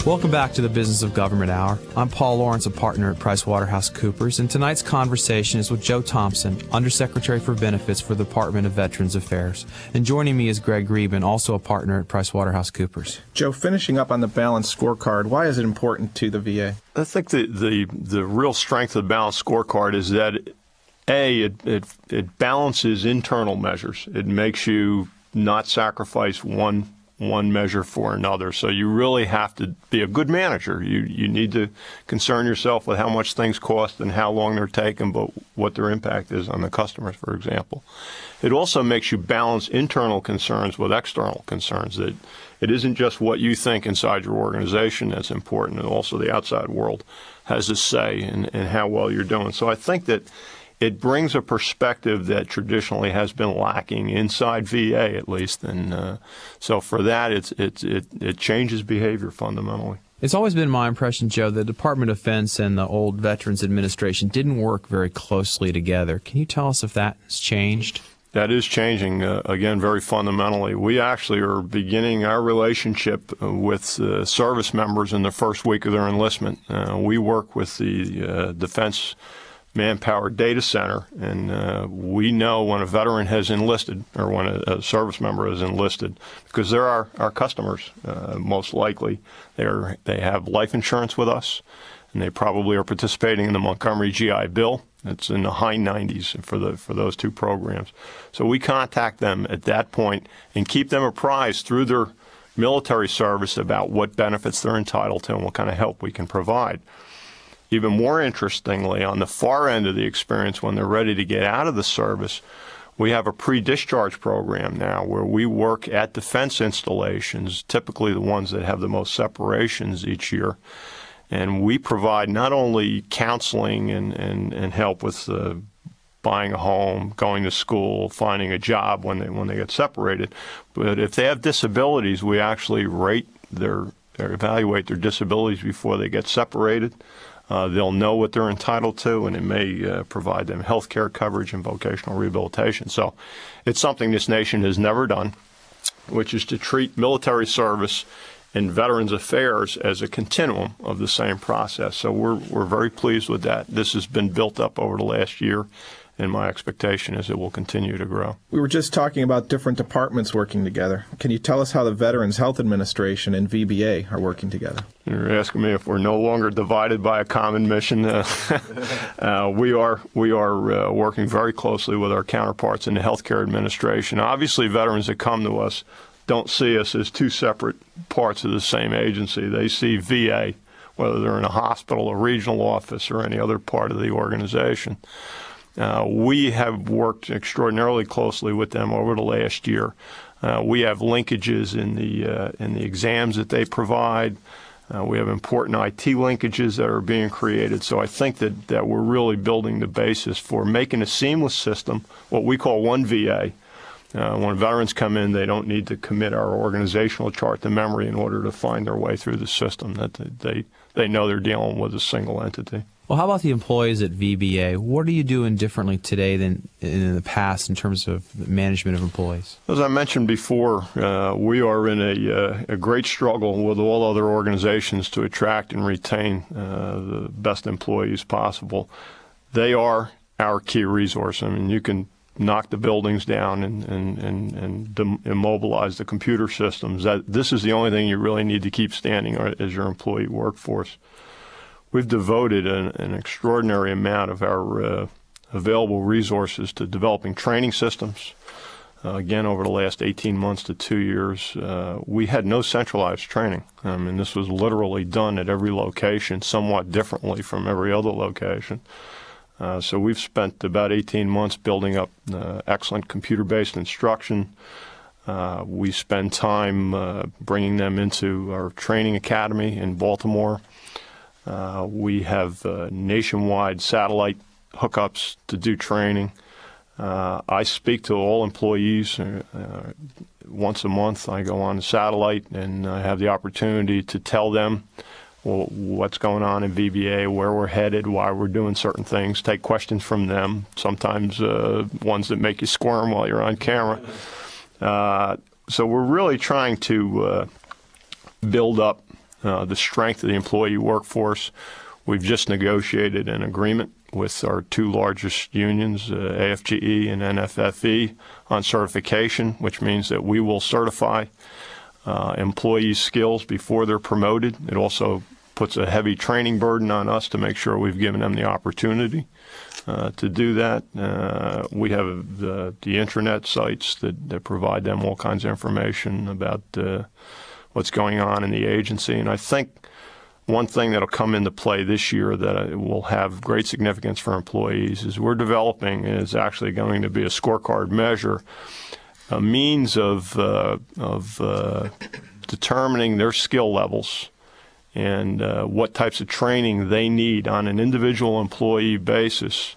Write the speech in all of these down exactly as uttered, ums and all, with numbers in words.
Welcome back to the Business of Government Hour. I'm Paul Lawrence, a partner at PricewaterhouseCoopers, and tonight's conversation is with Joe Thompson, Undersecretary for Benefits for the Department of Veterans Affairs. And joining me is Greg Greben, also a partner at PricewaterhouseCoopers. Joe, finishing up on the balanced scorecard, why is it important to the V A? I think the, the, the real strength of the balanced scorecard is that, A, it, it, it balances internal measures. It makes you not sacrifice one one measure for another. So you really have to be a good manager. You you need to concern yourself with how much things cost and how long they're taken, but what their impact is on the customers, for example. It also makes you balance internal concerns with external concerns. That it isn't just what you think inside your organization that's important, and also the outside world has a say in, in how well you're doing. So I think that it brings a perspective that traditionally has been lacking inside V A, at least, and uh, so for that, it's, it's, it it changes behavior fundamentally. It's always been my impression, Joe, that the Department of Defense and the old Veterans Administration didn't work very closely together. Can you tell us if that has changed? That is changing, uh, again, very fundamentally. We actually are beginning our relationship with uh, service members in the first week of their enlistment. Uh, we work with the uh, Defense Manpower Data Center, and uh, we know when a veteran has enlisted or when a, a service member has enlisted, because they're our, our customers, uh, most likely. They're, they have life insurance with us, and they probably are participating in the Montgomery G I Bill. It's in the high nineties for the for those two programs. So we contact them at that point and keep them apprised through their military service about what benefits they're entitled to and what kind of help we can provide. Even more interestingly, on the far end of the experience, when they're ready to get out of the service, we have a pre-discharge program now where we work at defense installations, typically the ones that have the most separations each year, and we provide not only counseling and, and, and help with uh, buying a home, going to school, finding a job when they when they get separated, but if they have disabilities, we actually rate their, or evaluate their disabilities before they get separated. Uh, they'll know what they're entitled to, and it may uh, provide them health care coverage and vocational rehabilitation. So it's something this nation has never done, which is to treat military service and Veterans Affairs as a continuum of the same process. So we're, we're very pleased with that. This has been built up over the last year, and my expectation is it will continue to grow. We were just talking about different departments working together. Can you tell us how the Veterans Health Administration and V B A are working together? You're asking me if we're no longer divided by a common mission. Uh, uh, we are we are uh, working very closely with our counterparts in the Healthcare Administration. Obviously, veterans that come to us don't see us as two separate parts of the same agency. They see V A, whether they're in a hospital, a regional office, or any other part of the organization. Uh, we have worked extraordinarily closely with them over the last year. Uh, we have linkages in the uh, in the exams that they provide. Uh, we have important I T linkages that are being created. So I think that, that we're really building the basis for making a seamless system, what we call one V A. Uh, when veterans come in, they don't need to commit our organizational chart to memory in order to find their way through the system, that they, they know they're dealing with a single entity. Well, how about the employees at V B A? What are you doing differently today than in the past in terms of management of employees? As I mentioned before, uh, we are in a, uh, a great struggle with all other organizations to attract and retain uh, the best employees possible. They are our key resource. I mean, you can knock the buildings down and, and, and, and immobilize the computer systems. That, this is the only thing you really need to keep standing as your employee workforce. We've devoted an, an extraordinary amount of our uh, available resources to developing training systems. Uh, again, over the last eighteen months to two years, uh, we had no centralized training. I mean, this was literally done at every location, somewhat differently from every other location. Uh, so we've spent about eighteen months building up uh, excellent computer-based instruction. Uh, we spend time uh, bringing them into our training academy in Baltimore. Uh, we have uh, nationwide satellite hookups to do training. Uh, I speak to all employees uh, uh, once a month. I go on the satellite and I have the opportunity to tell them well, what's going on in V B A, where we're headed, why we're doing certain things, take questions from them, sometimes uh, ones that make you squirm while you're on camera. Uh, so we're really trying to uh, build up uh, the strength of the employee workforce. We've just negotiated an agreement with our two largest unions, uh, A F G E and N F F E, on certification, which means that we will certify uh, employees' skills before they're promoted. It also puts a heavy training burden on us to make sure we've given them the opportunity uh, to do that. Uh, we have the, the intranet sites that, that provide them all kinds of information about uh, what's going on in the agency. And I think one thing that will come into play this year that will have great significance for employees is we're developing, and is actually going to be a scorecard measure, a means of, uh, of uh, determining their skill levels and uh, what types of training they need on an individual employee basis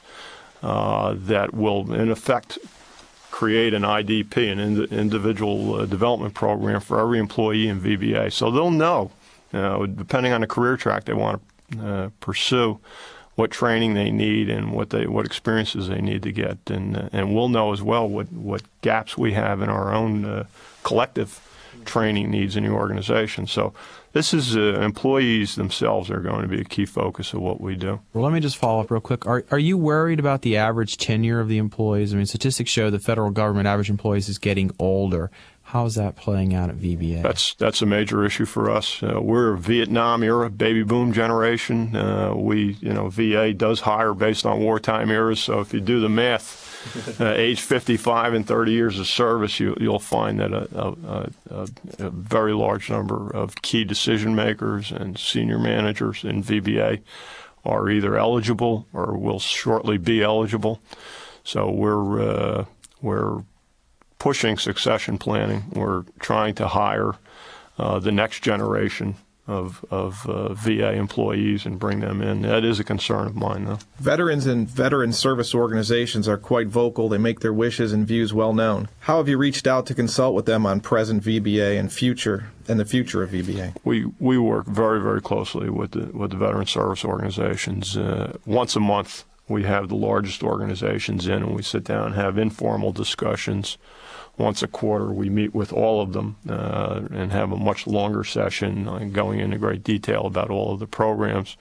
uh, that will, in effect, create an I D P, an ind- individual uh, development program for every employee in V B A. So they'll know, uh, depending on the career track they want to uh, pursue, what training they need and what they what experiences they need to get. And uh, and we'll know as well what, what gaps we have in our own uh, collective training needs in the organization. So this is uh, employees themselves are going to be a key focus of what we do. Well, let me just follow up real quick. Are are you worried about the average tenure of the employees? I mean, statistics show the federal government average employees is getting older. How is that playing out at V B A? That's that's a major issue for us. Uh, we're a Vietnam era baby boom generation. Uh, we, you know, V A does hire based on wartime eras. So if you do the math, uh, age fifty-five and thirty years of service, you, you'll find that a, a, a, a very large number of key decision makers and senior managers in V B A are either eligible or will shortly be eligible. So we're uh, we're pushing succession planning. We're trying to hire uh, the next generation of, of uh, V A employees and bring them in. That is a concern of mine, though. Veterans and veteran service organizations are quite vocal. They make their wishes and views well known. How have you reached out to consult with them on present V B A and future and the future of V B A? We we work very, very closely with the with the veteran service organizations. Uh, once a month, we have the largest organizations in, and we sit down and have informal discussions. Once a quarter, we meet with all of them uh, and have a much longer session uh, going into great detail about all of the programs.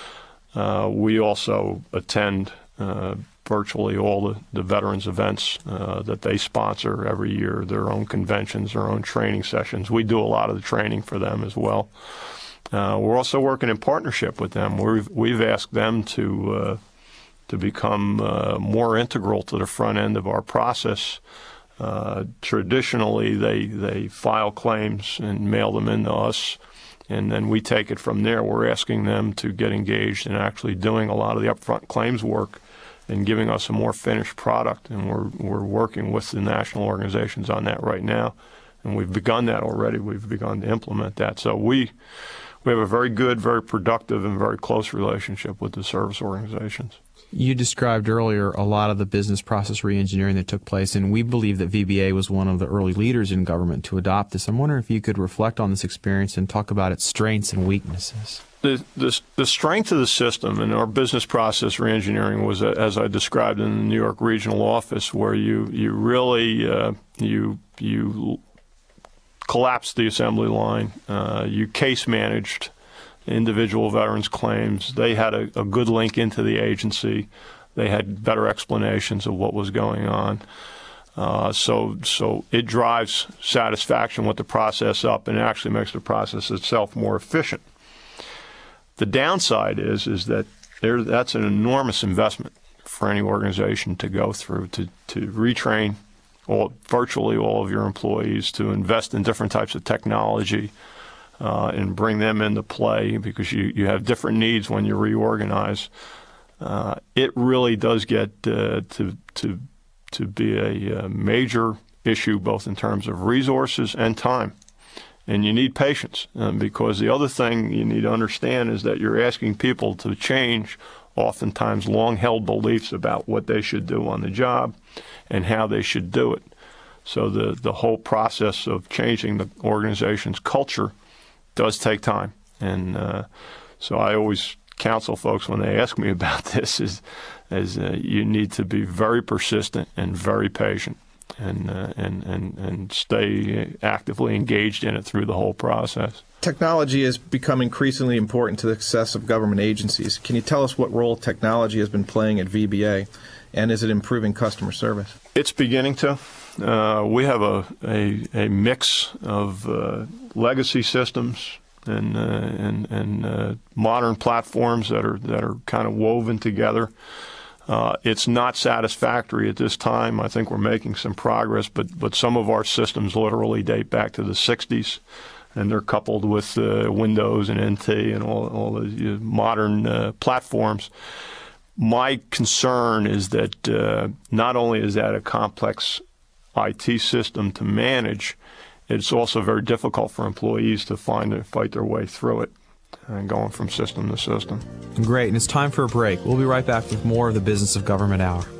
Uh, we also attend uh, virtually all the, the veterans events uh, that they sponsor every year, their own conventions, their own training sessions. We do a lot of the training for them as well. Uh, we're also working in partnership with them. We've, we've asked them to, uh, to become uh, more integral to the front end of our process. Uh, traditionally, they they file claims and mail them in to us, and then we take it from there. We're asking them to get engaged in actually doing a lot of the upfront claims work and giving us a more finished product, and we're we're working with the national organizations on that right now, and we've begun that already. We've begun to implement that. So we we have a very good, very productive, and very close relationship with the service organizations. You described earlier a lot of the business process reengineering that took place, and we believe that V B A was one of the early leaders in government to adopt this. I'm wondering if you could reflect on this experience and talk about its strengths and weaknesses. The, the, the strength of the system and our business process reengineering was, uh, as I described in the New York regional office, where you you really uh, you you collapsed the assembly line, uh, you case managed individual veterans' claims. They had a, a good link into the agency. They had better explanations of what was going on. Uh, so so it drives satisfaction with the process up, and it actually makes the process itself more efficient. The downside is is that there that's an enormous investment for any organization to go through, to, to retrain all, virtually all of your employees, to invest in different types of technology, Uh, and bring them into play, because you, you have different needs when you reorganize. Uh, it really does get uh, to to to be a, a major issue, both in terms of resources and time. And you need patience, um, because the other thing you need to understand is that you're asking people to change oftentimes long-held beliefs about what they should do on the job and how they should do it. So the, the whole process of changing the organization's culture does take time, and uh, so I always counsel folks when they ask me about this is, is uh, you need to be very persistent and very patient, and, uh, and, and, and stay actively engaged in it through the whole process. Technology has become increasingly important to the success of government agencies. Can you tell us what role technology has been playing at V B A, and is it improving customer service? It's beginning to. Uh, we have a, a, a mix of uh, legacy systems and uh, and, and uh, modern platforms that are that are kind of woven together. Uh, it's not satisfactory at this time. I think we're making some progress, but but some of our systems literally date back to the sixties. And they're coupled with uh, Windows and N T and all, all the uh, modern uh, platforms. My concern is that uh, not only is that a complex I T system to manage, it's also very difficult for employees to find and fight their way through it, and going from system to system. Great, and it's time for a break. We'll be right back with more of the Business of Government Hour.